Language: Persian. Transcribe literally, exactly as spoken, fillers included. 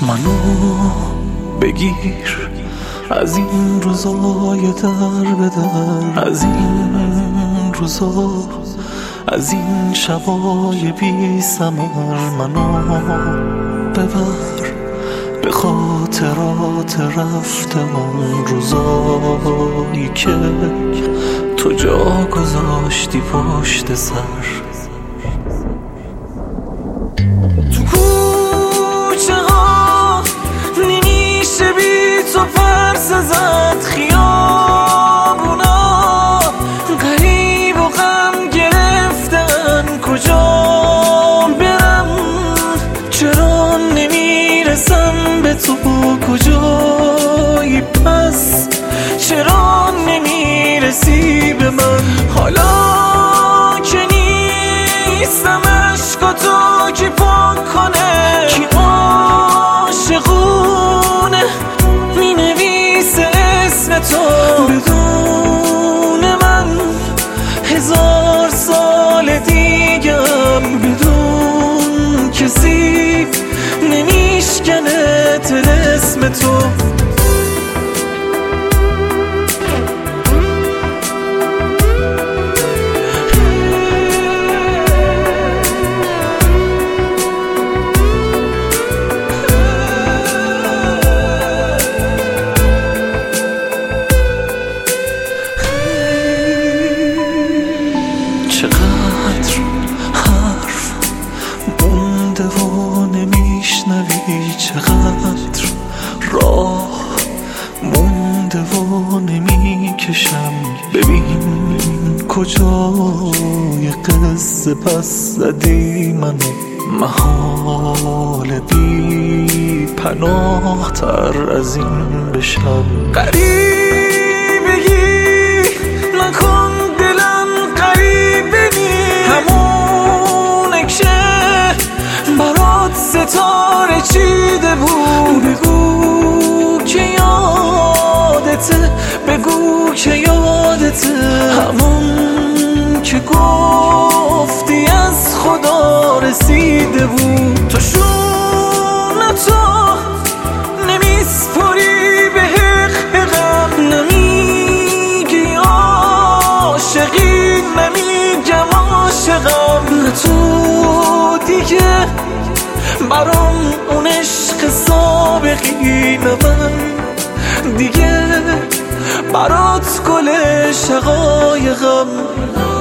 منو بگیر از این روزای در به در، از این روزا، از این شبای بی ثمر. منو ببر به خاطرات رفته اون روزایی که تو جا گذاشتی پشت سر. تو کوچه ها نمیشه بی تو پرس زد، خیابونا غریب و غم گرفتن، کجا برم چرا نمیرسم به تو، کجایی پس چرا نمیرسی به من. حالا که نیستم عشقا تو کی پاک کنه، کی عاشقونه مینویسه اسم تو بدون من. هزار سال دیگم بدون کسی نمیشکنه طلسم تو. چقدر حرف بونده و نمیشنوی، چقدر راه مونده و نمیکشم. ببین کجای قصه پس زدی منو، محال بی پناه تر از این بشم. غریبگی نکن دلم غریبه نی، همونه که برات ستاره چیده بود. بگو که یادته، بگو که یادته، همون که گفتی از خدا رسیده بود. تو شونه تو نمیسپری به حقم، نمیگی عاشقی، نمیگم عاشقم. نه تو دیگه برام اون عشق سابقی، نه من دیگه برات گل شقایقم.